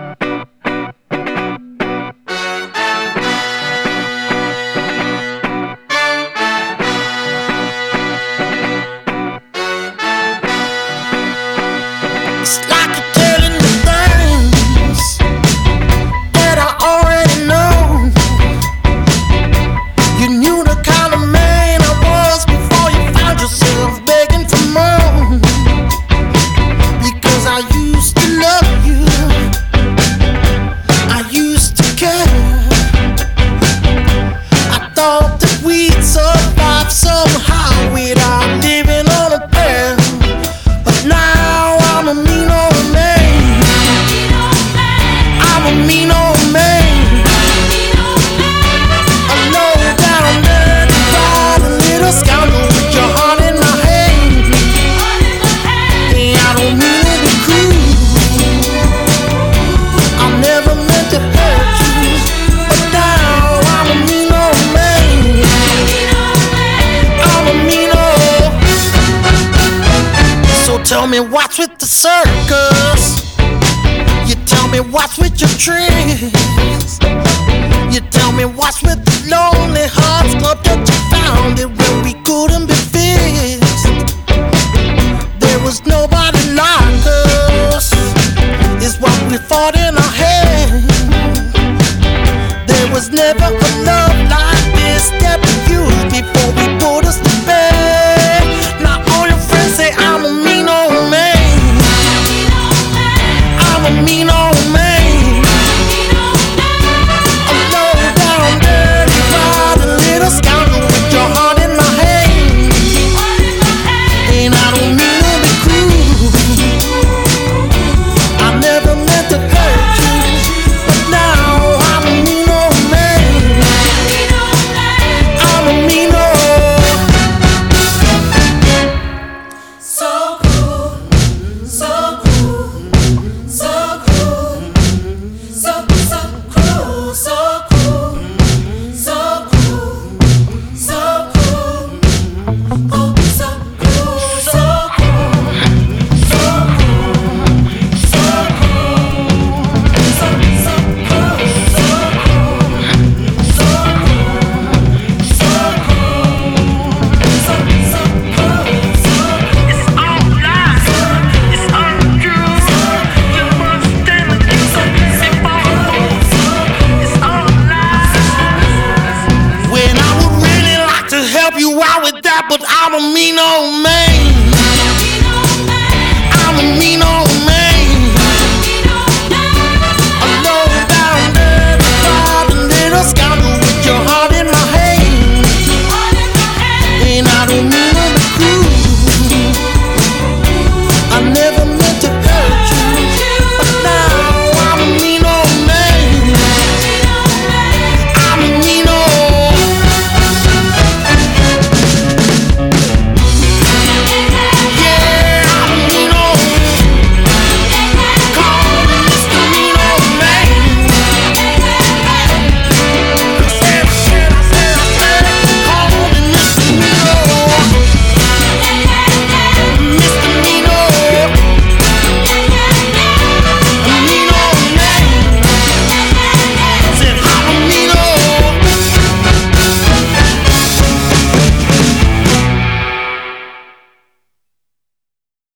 It's like you're telling me things that I already know. You knew the kind of man I was before you found yourself begging for more. Because I used to love you, I used to care. I thought that we'd survive somehow without living on a prayer. But now I'm a mean old man. I'm a mean old man. A low down, dirty, rotten little scoundrel with your heart in my hand. Yeah, I don't mean to be cruel. I never meant to hurt you. But now I'm a mean old man. I'm a mean old. So tell me what's with the circus. You tell me what's with your tricks. You tell me what's with the lonely hearts club that you founded when we couldn't be fixed. There was nobody like us, is what we fought in our head. There was never a love like this that we used before we put us to bed. Now all your friends say I'm a mean old man. I'm a mean old